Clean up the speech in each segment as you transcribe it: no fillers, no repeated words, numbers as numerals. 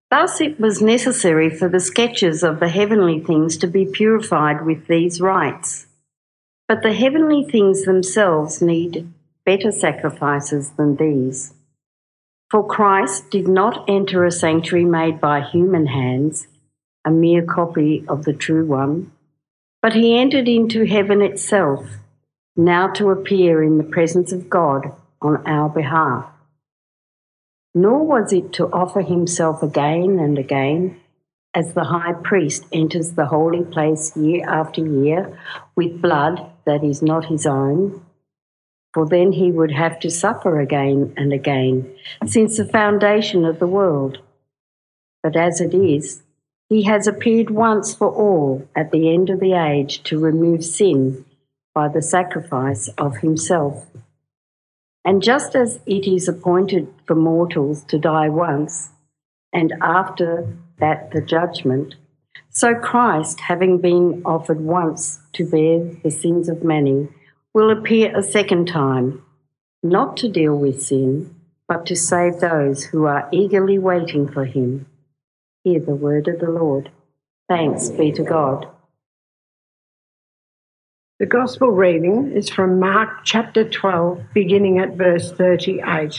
Thus it was necessary for the sketches of the heavenly things to be purified with these rites. But the heavenly things themselves need better sacrifices than these. For Christ did not enter a sanctuary made by human hands, a mere copy of the true one, but he entered into heaven itself, now to appear in the presence of God on our behalf. Nor was it to offer himself again and again, as the high priest enters the holy place year after year with blood that is not his own, for then he would have to suffer again and again since the foundation of the world. But as it is, he has appeared once for all at the end of the age to remove sin by the sacrifice of himself. And just as it is appointed for mortals to die once, and after that the judgment, so Christ, having been offered once to bear the sins of many, will appear a second time, not to deal with sin, but to save those who are eagerly waiting for him. Hear the word of the Lord. Thanks be to God. The Gospel reading is from Mark chapter 12, beginning at verse 38.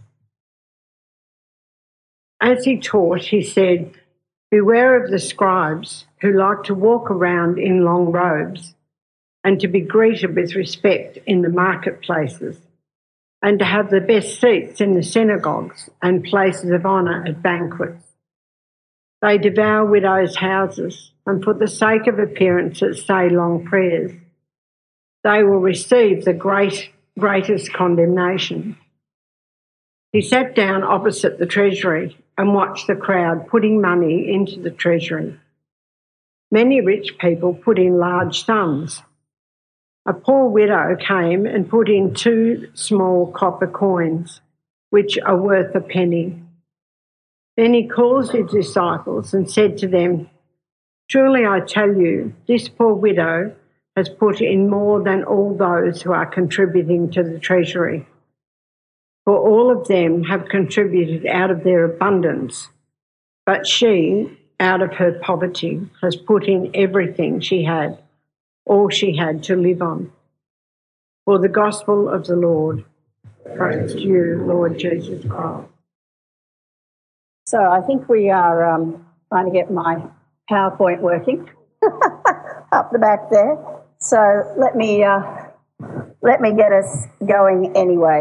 As he taught, he said, "Beware of the scribes who like to walk around in long robes and to be greeted with respect in the marketplaces and to have the best seats in the synagogues and places of honour at banquets. They devour widows' houses and for the sake of appearances say long prayers. They will receive the greatest condemnation." He sat down opposite the treasury and watched the crowd putting money into the treasury. Many rich people put in large sums. A poor widow came and put in 2 small copper coins, which are worth a penny. Then he called his disciples and said to them, "Truly I tell you, this poor widow has put in more than all those who are contributing to the treasury. For all of them have contributed out of their abundance, but she, out of her poverty, has put in everything she had, all she had to live on." For the gospel of the Lord. Praise to you, Lord Jesus Christ. So I think we are trying to get my PowerPoint working up the back there. So let me get us going anyway.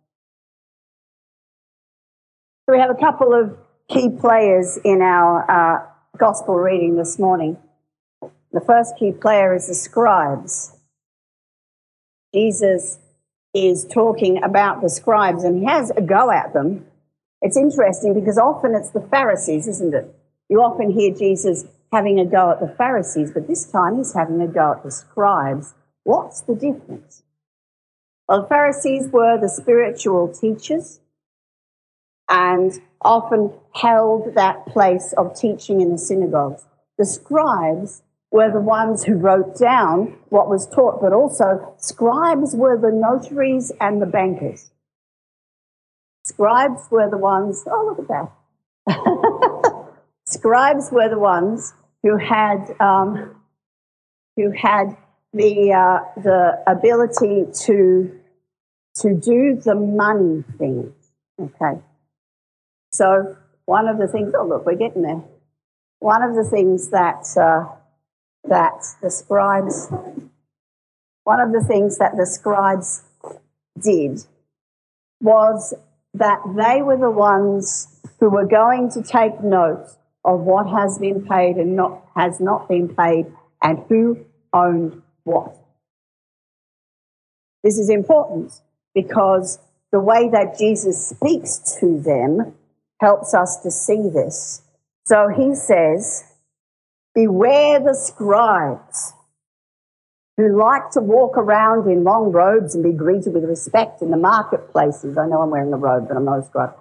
So we have a couple of key players in our gospel reading this morning. The first key player is the scribes. Jesus is talking about the scribes and he has a go at them. It's interesting because often it's the Pharisees, isn't it? You often hear Jesus having a go at the Pharisees, but this time he's having a go at the scribes. What's the difference? Well, the Pharisees were the spiritual teachers and often held that place of teaching in the synagogues. The scribes were the ones who wrote down what was taught, but also scribes were the notaries and the bankers. Scribes were the ones, oh, look at that. Scribes were the ones who had the ability to do the money things. Okay. So one of the things, oh look, we're getting there. One of the things that the scribes did was that they were the ones who were going to take note of what has been paid and has not been paid and who owned what. This is important because the way that Jesus speaks to them helps us to see this. So he says, "Beware the scribes who like to walk around in long robes and be greeted with respect in the marketplaces." I know I'm wearing a robe, but I'm not a scribe.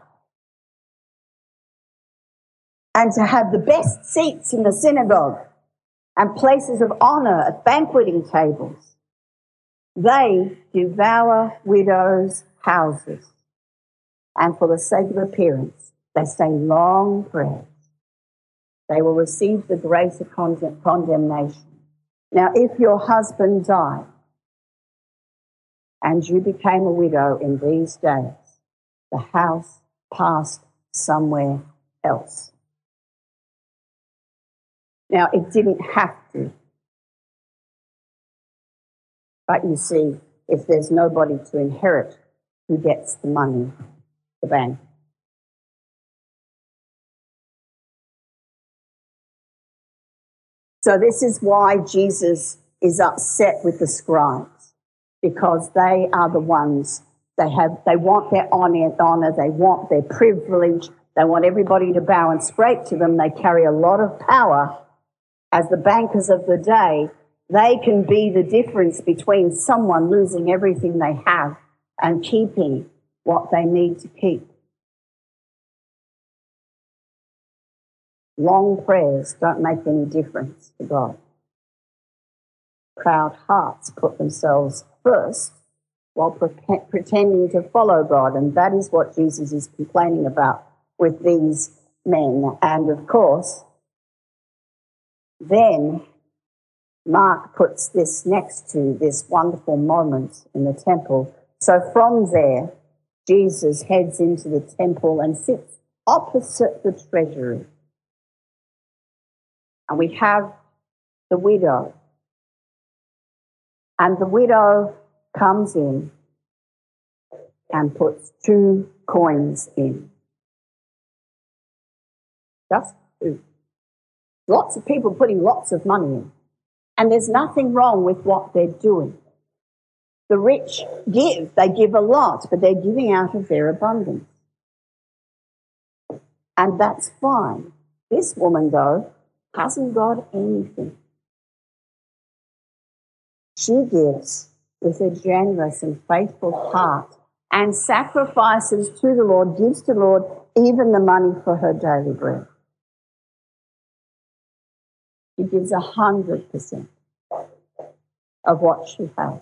"And to have the best seats in the synagogue and places of honour at banqueting tables. They devour widows' houses, and for the sake of appearance, they say long prayers." They will receive the greater condemnation. Now, if your husband died and you became a widow in these days, the house passed somewhere else. Now, it didn't have to. But you see, if there's nobody to inherit, who gets the money? The bank. So this is why Jesus is upset with the scribes, because they are the ones, they want their honor, they want their privilege, they want everybody to bow and scrape to them. They carry a lot of power. As the bankers of the day, they can be the difference between someone losing everything they have and keeping what they need to keep. Long prayers don't make any difference to God. Proud hearts put themselves first while pretending to follow God, and that is what Jesus is complaining about with these men. And of course, then Mark puts this next to this wonderful moment in the temple. So from there, Jesus heads into the temple and sits opposite the treasury. And we have the widow. And the widow comes in and puts 2 coins in. Just 2. Lots of people putting lots of money in. And there's nothing wrong with what they're doing. The rich give. They give a lot, but they're giving out of their abundance. And that's fine. This woman, though, hasn't got anything. She gives with a generous and faithful heart and sacrifices to the Lord, gives to the Lord even the money for her daily bread. She gives 100% of what she has.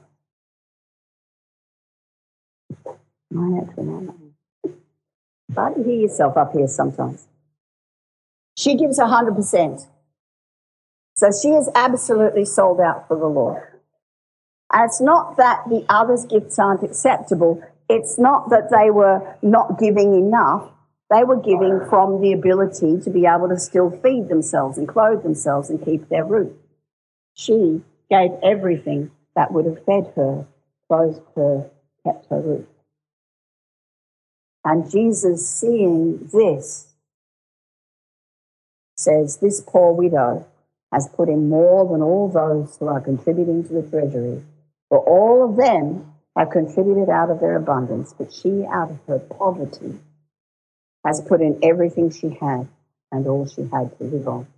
But you hear yourself up here sometimes. She gives 100%. So she is absolutely sold out for the Lord. And it's not that the others' gifts aren't acceptable. It's not that they were not giving enough. They were giving from the ability to be able to still feed themselves and clothe themselves and keep their roof. She gave everything that would have fed her, clothed her, kept her roof. And Jesus, seeing this, says, this poor widow has put in more than all those who are contributing to the treasury. For all of them have contributed out of their abundance, but she, out of her poverty, has put in everything she had and all she had to live on.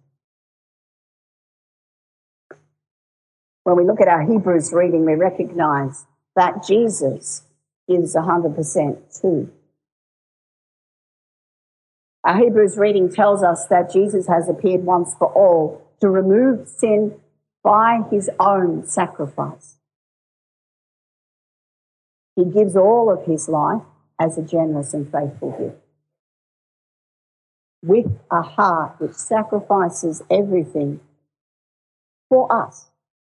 When we look at our Hebrews reading, we recognize that Jesus gives 100% too. Our Hebrews reading tells us that Jesus has appeared once for all to remove sin by his own sacrifice. He gives all of his life as a generous and faithful gift, with a heart which sacrifices everything for us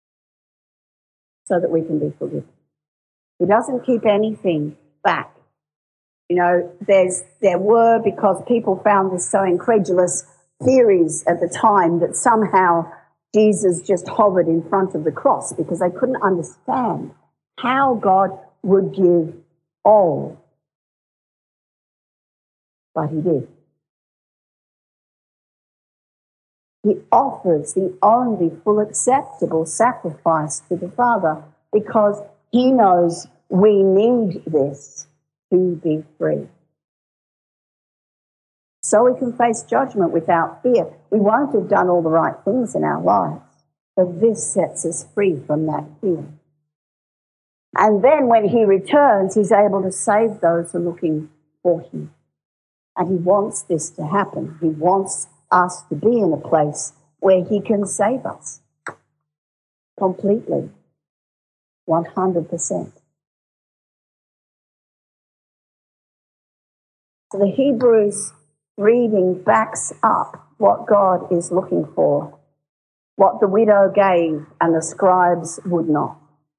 so that we can be forgiven. He doesn't keep anything back. You know, there were, because people found this so incredulous, theories at the time that somehow Jesus just hovered in front of the cross because they couldn't understand how God would give all. But he did. He offers the only full acceptable sacrifice to the Father because he knows we need this to be free. So we can face judgment without fear. We won't have done all the right things in our lives, but this sets us free from that fear. And then when he returns, he's able to save those who are looking for him. And he wants this to happen. He wants us to be in a place where he can save us completely, 100%. So the Hebrews reading backs up what God is looking for, what the widow gave and the scribes would not.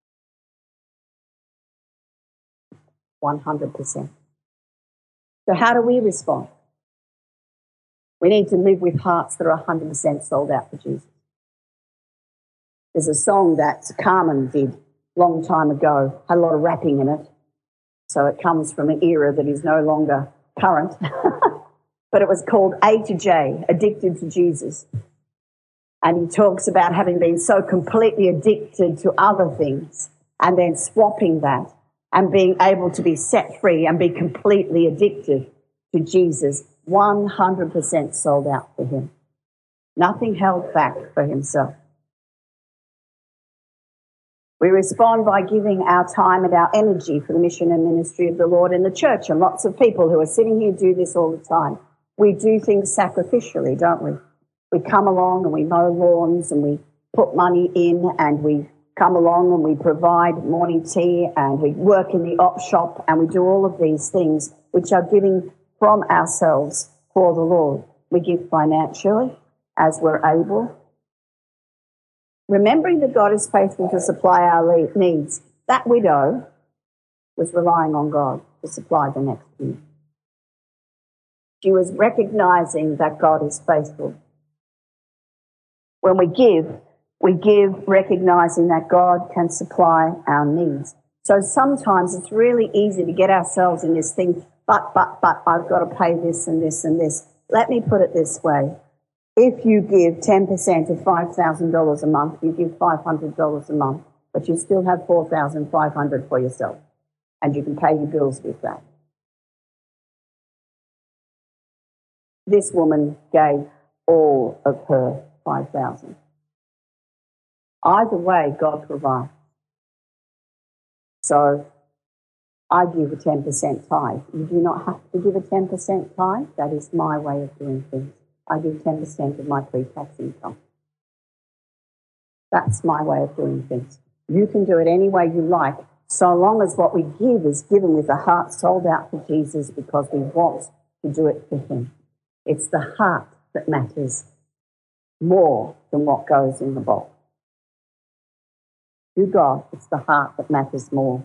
100%. So how do we respond? We need to live with hearts that are 100% sold out for Jesus. There's a song that Carmen did a long time ago, had a lot of rapping in it, so it comes from an era that is no longer current, but it was called A to J, Addicted to Jesus. And he talks about having been so completely addicted to other things and then swapping that and being able to be set free and be completely addicted to Jesus, 100% sold out for him. Nothing held back for himself. We respond by giving our time and our energy for the mission and ministry of the Lord in the church. And lots of people who are sitting here do this all the time. We do things sacrificially, don't we? We come along and we mow lawns and we put money in and we come along and we provide morning tea and we work in the op shop and we do all of these things which are giving from ourselves for the Lord. We give financially as we're able. Remembering that God is faithful to supply our needs. That widow was relying on God to supply the next need. She was recognizing that God is faithful. When we give recognizing that God can supply our needs. So sometimes it's really easy to get ourselves in this thing, but, I've got to pay this and this and this. Let me put it this way. If you give 10% of $5,000 a month, you give $500 a month, but you still have $4,500 for yourself, and you can pay your bills with that. This woman gave all of her $5,000. Either way, God provides. So I give a 10% tithe. You do not have to give a 10% tithe. That is my way of doing things. I give 10% of my pre-tax income. That's my way of doing things. You can do it any way you like, so long as what we give is given with a heart sold out for Jesus because we want to do it for him. It's the heart that matters more than what goes in the bowl. To God, it's the heart that matters more.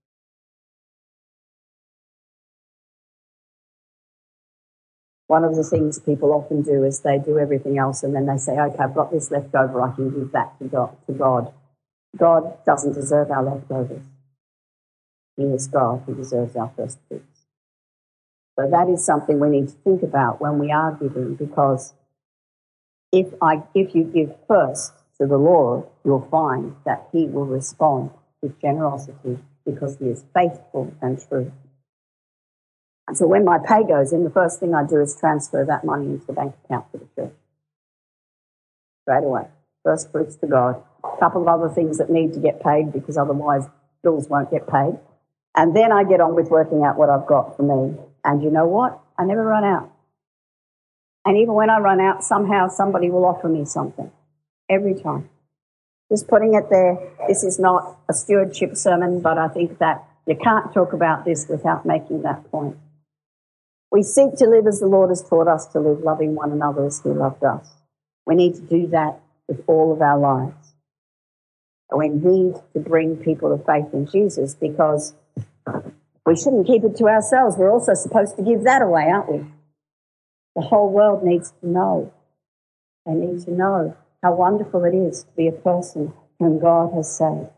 One of the things people often do is they do everything else and then they say, okay, I've got this left over, I can give that to God. God doesn't deserve our leftovers. He is God, he deserves our first fruits. So that is something we need to think about when we are giving, because if you give first to the Lord, you'll find that he will respond with generosity because he is faithful and true. And so when my pay goes in, the first thing I do is transfer that money into the bank account for the church. Straight away. First fruits to God. A couple of other things that need to get paid because otherwise bills won't get paid. And then I get on with working out what I've got for me. And you know what? I never run out. And even when I run out, somehow somebody will offer me something. Every time. Just putting it there. This is not a stewardship sermon, but I think that you can't talk about this without making that point. We seek to live as the Lord has taught us to live, loving one another as he loved us. We need to do that with all of our lives. We need to bring people to faith in Jesus because we shouldn't keep it to ourselves. We're also supposed to give that away, aren't we? The whole world needs to know. They need to know how wonderful it is to be a person whom God has saved.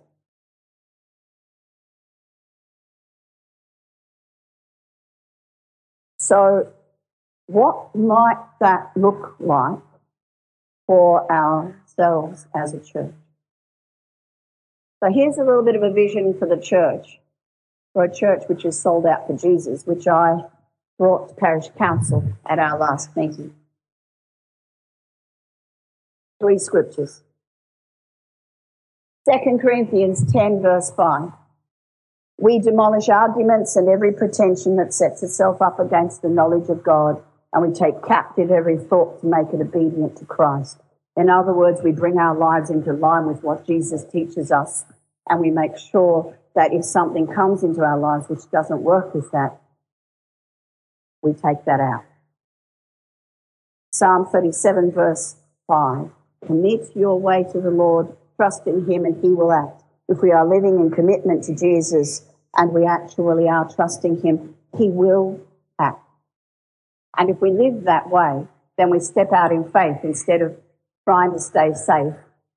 So what might that look like for ourselves as a church? So here's a little bit of a vision for the church, for a church which is sold out for Jesus, which I brought to Parish Council at our last meeting. 3 scriptures. 2 Corinthians 10 verse 5. We demolish arguments and every pretension that sets itself up against the knowledge of God, and we take captive every thought to make it obedient to Christ. In other words, we bring our lives into line with what Jesus teaches us, and we make sure that if something comes into our lives which doesn't work with that, we take that out. Psalm 37, verse 5. Commit your way to the Lord, trust in him, and he will act. If we are living in commitment to Jesus and we actually are trusting him, he will act. And if we live that way, then we step out in faith instead of trying to stay safe.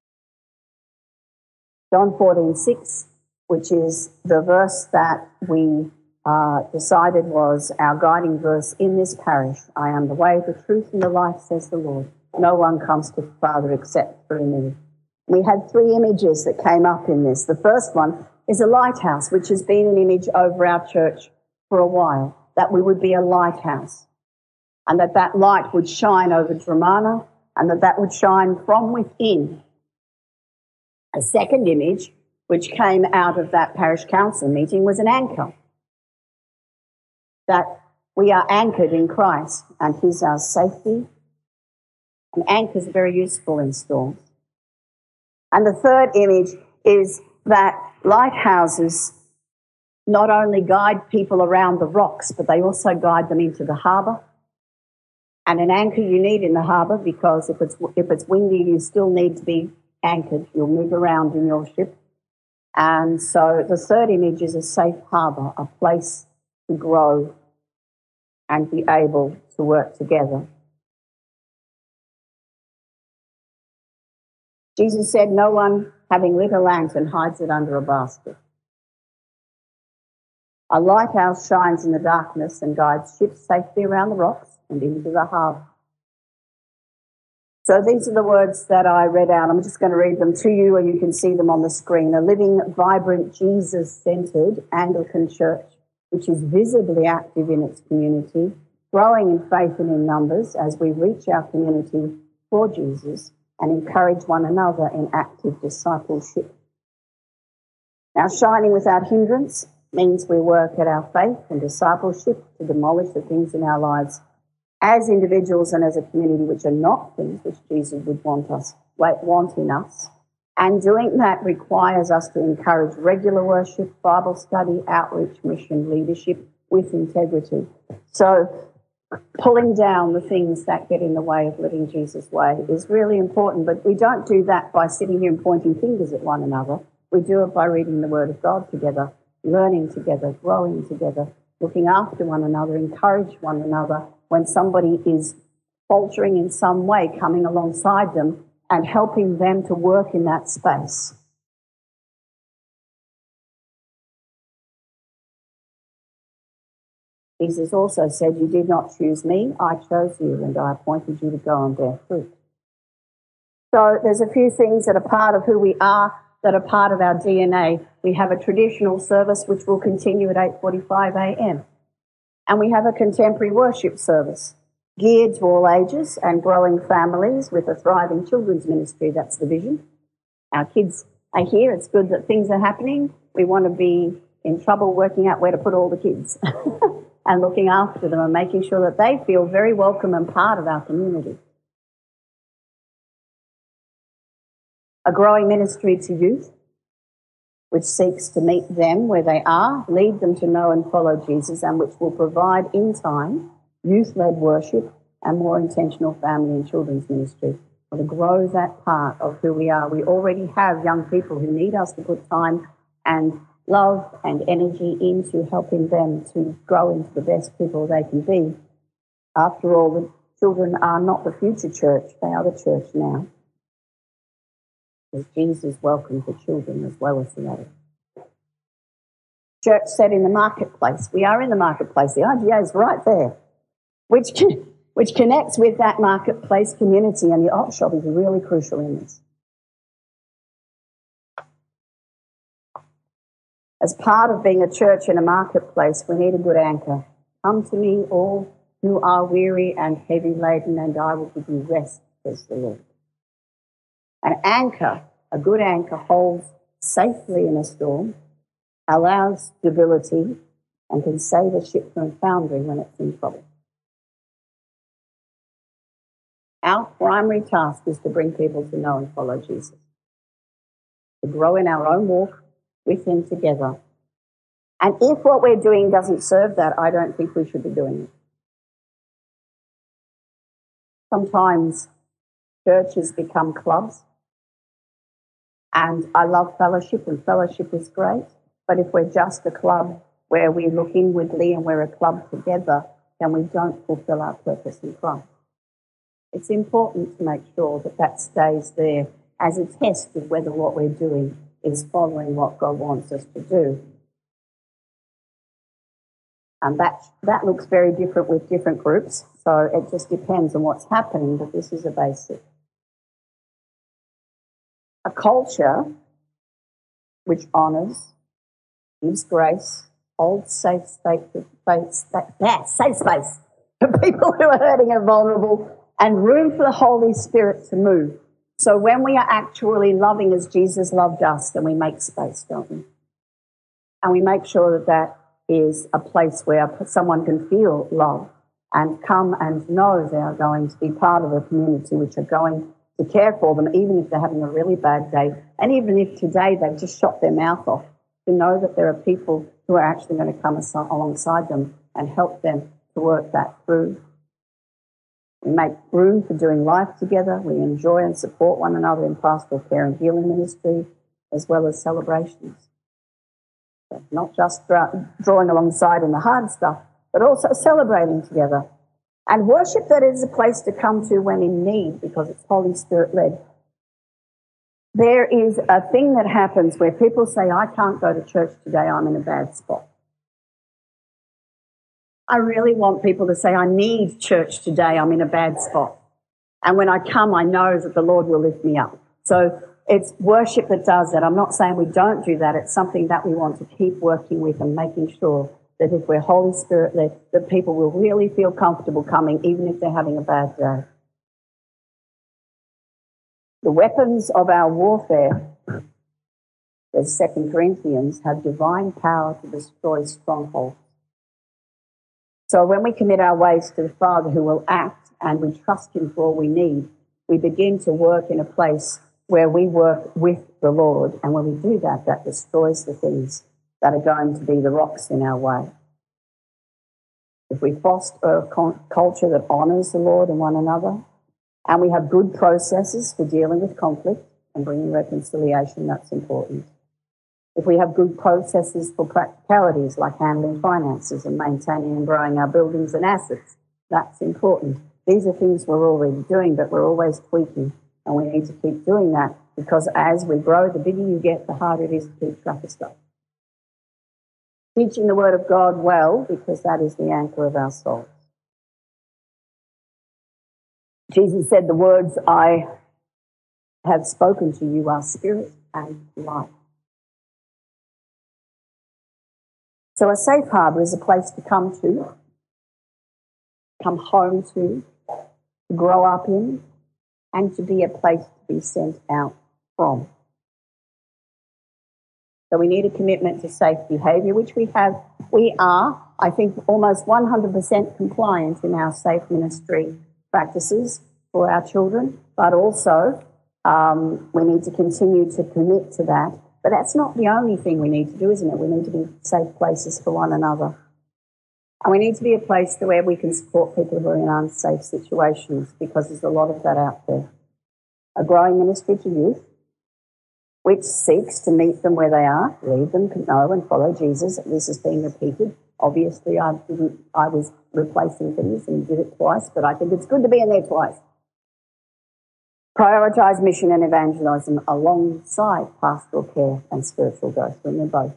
John 14:6, which is the verse that we decided was our guiding verse in this parish. I am the way, the truth, and the life, says the Lord. No one comes to the Father except through me. We had 3 images that came up in this. The first one is a lighthouse, which has been an image over our church for a while, that we would be a lighthouse, and that light would shine over Dramana, and that would shine from within. A second image, which came out of that parish council meeting, was an anchor, that we are anchored in Christ, and he's our safety. And anchors are very useful in storms. And the third image is that lighthouses not only guide people around the rocks, but they also guide them into the harbour. And an anchor you need in the harbour, because if it's windy, you still need to be anchored. You'll move around in your ship. And so the third image is a safe harbour, a place to grow and be able to work together. Jesus said, no one having lit a lantern hides it under a basket. A lighthouse shines in the darkness and guides ships safely around the rocks and into the harbour. So these are the words that I read out. I'm just going to read them to you, or you can see them on the screen. A living, vibrant, Jesus-centred Anglican church, which is visibly active in its community, growing in faith and in numbers as we reach our community for Jesus and encourage one another in active discipleship. Now, shining without hindrance means we work at our faith and discipleship to demolish the things in our lives as individuals and as a community which are not things which Jesus would want in us. And doing that requires us to encourage regular worship, Bible study, outreach, mission, leadership with integrity. So pulling down the things that get in the way of living Jesus' way is really important, but we don't do that by sitting here and pointing fingers at one another. We do it by reading the Word of God together, learning together, growing together, looking after one another, encourage one another when somebody is faltering in some way, coming alongside them and helping them to work in that space. Jesus also said, you did not choose me, I chose you, and I appointed you to go and bear fruit. So there's a few things that are part of who we are, that are part of our DNA. We have a traditional service which will continue at 8:45 a.m. And we have a contemporary worship service geared to all ages and growing families with a thriving children's ministry. That's the vision. Our kids are here. It's good that things are happening. We want to be in trouble working out where to put all the kids and looking after them and making sure that they feel very welcome and part of our community. A growing ministry to youth, which seeks to meet them where they are, lead them to know and follow Jesus, and which will provide in time youth-led worship and more intentional family and children's ministry. To grow that part of who we are. We already have young people who need us to put time and love and energy into helping them to grow into the best people they can be. After all, the children are not the future church, they are the church now. Because Jesus welcomes the children as well as the adults. Church set in the marketplace. We are in the marketplace. The IGA is right there, which connects with that marketplace community, and the op shop is really crucial in this. As part of being a church in a marketplace, we need a good anchor. Come to me, all who are weary and heavy laden, and I will give you rest, says the Lord. An anchor, a good anchor, holds safely in a storm, allows stability, and can save a ship from foundering when it's in trouble. Our primary task is to bring people to know and follow Jesus, to grow in our own walk with him together. And if what we're doing doesn't serve that, I don't think we should be doing it. Sometimes churches become clubs, and I love fellowship, and fellowship is great, but if we're just a club where we look inwardly and we're a club together, then we don't fulfill our purpose in Christ. It's important to make sure that that stays there as a test of whether what we're doing is following what God wants us to do. And that looks very different with different groups, so it just depends on what's happening, but this is a basic. A culture which honours, gives grace, holds safe space for people who are hurting and vulnerable, and room for the Holy Spirit to move. So when we are actually loving as Jesus loved us, then we make space, don't we? And we make sure that that is a place where someone can feel love and come and know they are going to be part of a community which are going to care for them, even if they're having a really bad day. And even if today they've just shot their mouth off, to know that there are people who are actually going to come alongside them and help them to work that through. We make room for doing life together. We enjoy and support one another in pastoral care and healing ministry, as well as celebrations. So not just drawing alongside in the hard stuff, but also celebrating together. And worship that is a place to come to when in need, because it's Holy Spirit-led. There is a thing that happens where people say, I can't go to church today, I'm in a bad spot. I really want people to say, I need church today, I'm in a bad spot. And when I come, I know that the Lord will lift me up. So it's worship that does that. I'm not saying we don't do that. It's something that we want to keep working with and making sure that if we're Holy Spirit-led, that people will really feel comfortable coming, even if they're having a bad day. The weapons of our warfare, as 2 Corinthians, have divine power to destroy strongholds. So when we commit our ways to the Father who will act and we trust him for all we need, we begin to work in a place where we work with the Lord. And when we do that, that destroys the things that are going to be the rocks in our way. If we foster a culture that honours the Lord and one another, and we have good processes for dealing with conflict and bringing reconciliation, that's important. If we have good processes for practicalities like handling finances and maintaining and growing our buildings and assets, that's important. These are things we're already doing, but we're always tweaking, and we need to keep doing that, because as we grow, the bigger you get, the harder it is to keep track of stuff. Teaching the Word of God well, because that is the anchor of our souls. Jesus said, the words I have spoken to you are spirit and life. So a safe harbour is a place to come to, come home to grow up in, and to be a place to be sent out from. So we need a commitment to safe behaviour, which we have. We are, I think, almost 100% compliant in our safe ministry practices for our children, but also we need to continue to commit to that. But that's not the only thing we need to do, isn't it? We need to be safe places for one another. And we need to be a place where we can support people who are in unsafe situations, because there's a lot of that out there. A growing ministry to youth, which seeks to meet them where they are, lead them to know and follow Jesus. This is being repeated. Obviously, I was replacing things and did it twice, but I think it's good to be in there twice. Prioritise mission and evangelism alongside pastoral care and spiritual growth, when they're both.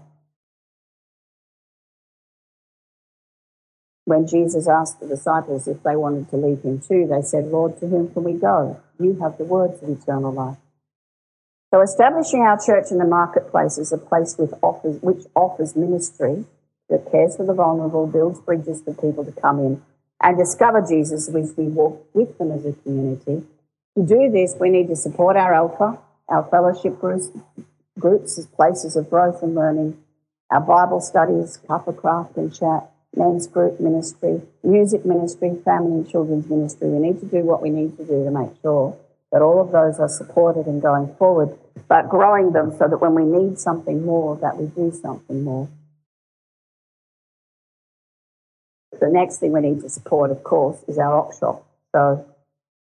When Jesus asked the disciples if they wanted to leave him too, they said, Lord, to whom can we go? You have the words of eternal life. So establishing our church in the marketplace is a place which offers ministry that cares for the vulnerable, builds bridges for people to come in and discover Jesus as we walk with them as a community. To do this, we need to support our Alpha, our fellowship groups as places of growth and learning, our Bible studies, cup of craft and chat, men's group ministry, music ministry, family and children's ministry. We need to do what we need to do to make sure that all of those are supported and going forward, but growing them so that when we need something more, that we do something more. The next thing we need to support, of course, is our op shop. So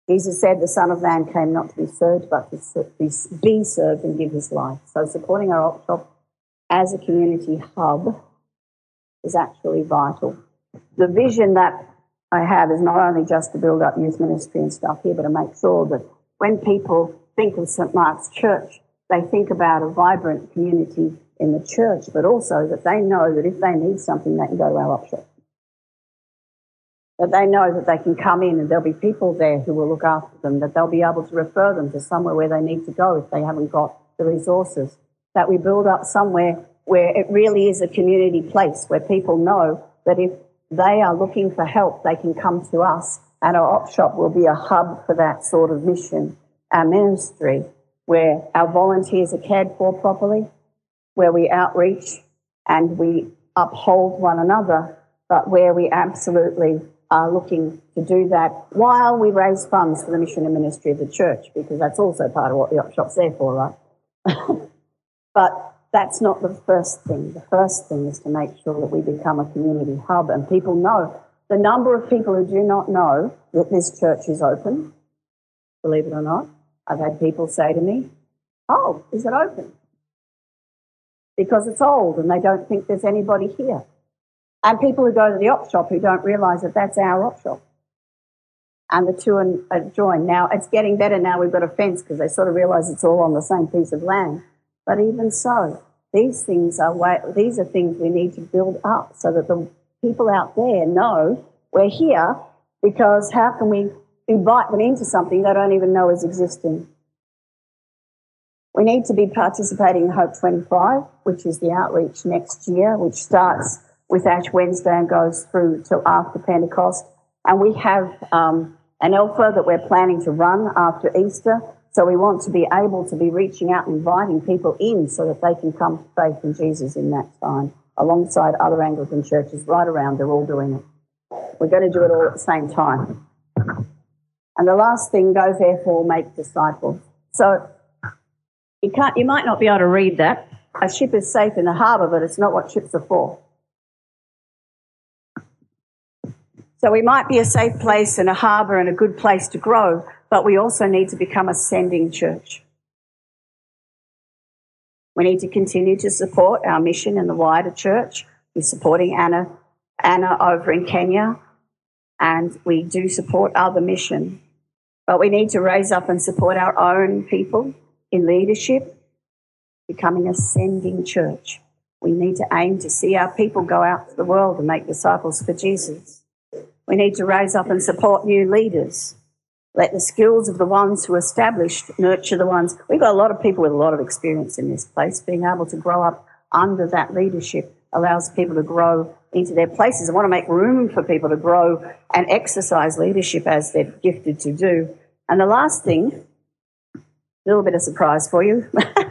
Jesus said the Son of Man came not to be served, but to be served and give his life. So supporting our op shop as a community hub is actually vital. The vision that I have is not only just to build up youth ministry and stuff here, but to make sure that when people think of St. Mark's Church, they think about a vibrant community in the church, but also that they know that if they need something, they can go to our op shop. That they know that they can come in and there'll be people there who will look after them, that they'll be able to refer them to somewhere where they need to go if they haven't got the resources, that we build up somewhere where it really is a community place, where people know that if they are looking for help, they can come to us, and our op shop will be a hub for that sort of mission, our ministry, where our volunteers are cared for properly, where we outreach and we uphold one another, but where we absolutely are looking to do that while we raise funds for the mission and ministry of the church, because that's also part of what the op shop's there for, right? But that's not the first thing. The first thing is to make sure that we become a community hub and people know. The number of people who do not know that this church is open, believe it or not, I've had people say to me, "Oh, is it open?" Because it's old and they don't think there's anybody here. And people who go to the op shop who don't realise that that's our op shop. And the two are joined. Now, it's getting better now we've got a fence because they sort of realise it's all on the same piece of land. But even so, these are things we need to build up so that the people out there know we're here, because how can we invite them into something they don't even know is existing? We need to be participating in Hope 25, which is the outreach next year, which starts with Ash Wednesday and goes through till after Pentecost. And we have an alpha that we're planning to run after Easter. So we want to be able to be reaching out and inviting people in so that they can come to faith in Jesus in that time, alongside other Anglican churches right around. They're all doing it. We're going to do it all at the same time. And the last thing, go therefore, make disciples. So you might not be able to read that. A ship is safe in the harbour, but it's not what ships are for. So we might be a safe place and a harbour and a good place to grow, but we also need to become a sending church. We need to continue to support our mission in the wider church. We're supporting Anna over in Kenya, and we do support other mission. But we need to raise up and support our own people in leadership, becoming a sending church. We need to aim to see our people go out to the world and make disciples for Jesus. We need to raise up and support new leaders. Let the skills of the ones who are established nurture the ones. We've got a lot of people with a lot of experience in this place. Being able to grow up under that leadership allows people to grow into their places. I want to make room for people to grow and exercise leadership as they're gifted to do. And the last thing, a little bit of surprise for you,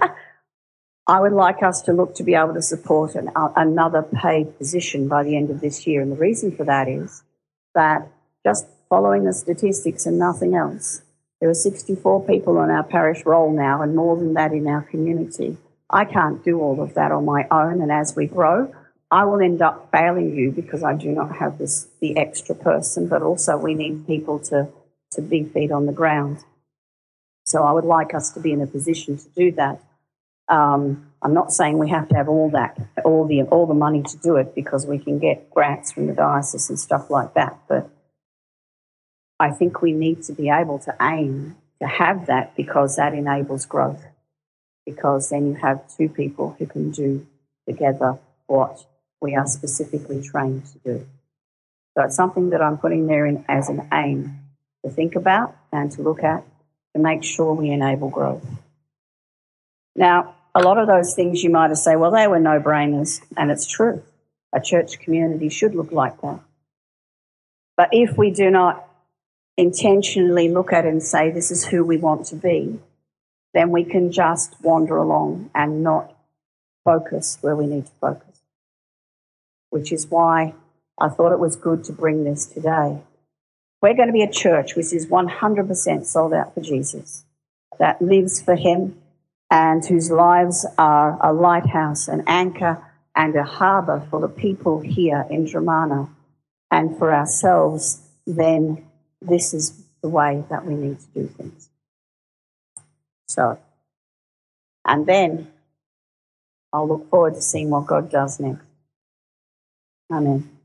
I would like us to look to be able to support another paid position by the end of this year. And the reason for that is that just following the statistics and nothing else, there are 64 people on our parish roll now and more than that in our community. I can't do all of that on my own, and as we grow, I will end up failing you because I do not have the extra person, but also we need people to be feet on the ground. So I would like us to be in a position to do that. I'm not saying we have to have all the money to do it, because we can get grants from the diocese and stuff like that. But I think we need to be able to aim to have that, because that enables growth. Because then you have two people who can do together what we are specifically trained to do. So it's something that I'm putting there in as an aim to think about and to look at to make sure we enable growth. Now, a lot of those things you might have said, well, they were no-brainers, and it's true. A church community should look like that. But if we do not intentionally look at it and say this is who we want to be, then we can just wander along and not focus where we need to focus. Which is why I thought it was good to bring this today. We're going to be a church which is 100% sold out for Jesus, that lives for him, and whose lives are a lighthouse, an anchor, and a harbour for the people here in Dramana. And for ourselves, then this is the way that we need to do things. So, and then I'll look forward to seeing what God does next. Amen.